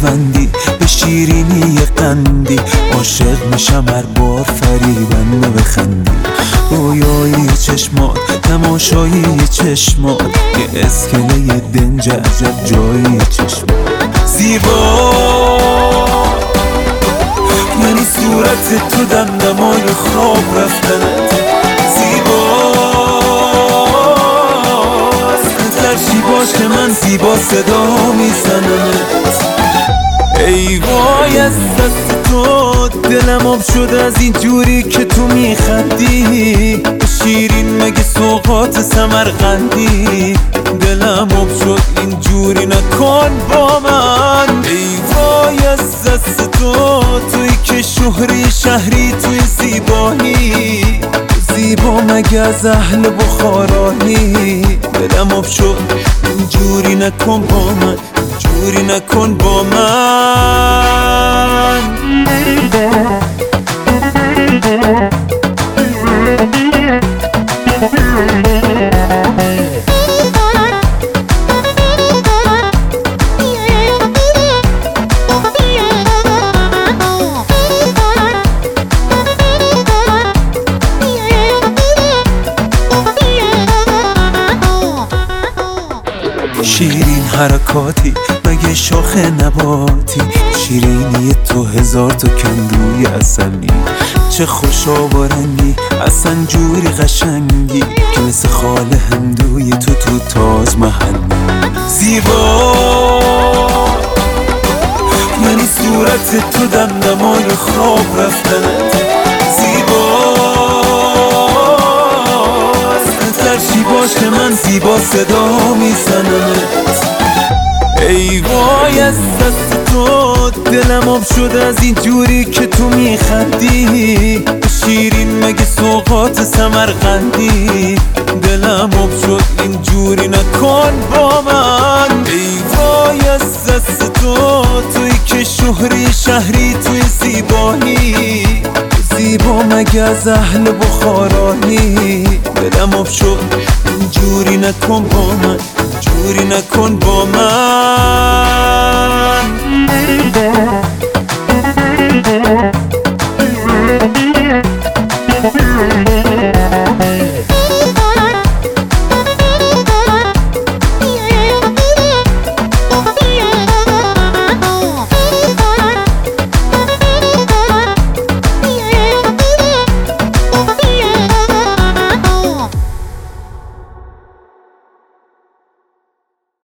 ببندی به شیرینی قندی، عاشق میشم هر بار فریبنده بخندی. رویایی چشمات، تماشایی چشمات، یه اسکله دنج عجب جایی چشمات. زیبا یعنی صورت تو دمدمای خواب رفتنت، ترشی باش که من زیبا صدا میزنمت. ای وای از دست تو دلم آب شد از این جوری که تو میخندی، شیرین مگه سوغات سمرقندی. دلم آب شد این جوری نکن با من. ای وای از دست تو، توی که شهری شهری توی زیبایی، زیبا مگه از اهل بخارایی. دلم آب شد اینجوری نکن با من، اینجوری نکن با من. شیرین حرکاتی مگه شاخ نباتی، شیرینی تو هزار تا کندوی اصلی. چه خوشا و رنگی اصلا جوری قشنگی که مثل خاله هندوی تو تاج محل. زیبا یعنی صورت تو دمدمای خواب رفتنت، زیبا ترشی باش که من زیبا صدا میزنمت. ای وای از دست تو دلم آب شد از این جوری که تو میخندی، شیرین مگه سوغات سمرقندی. دلم آب شد این جوری نکن با من. ای وای از دست تو، توی که شهری شهری توی زیبایی، زیبا مگه از اهل بخارایی. دلم آب شد اینجوری نکن با من، اینجوری نکن با من.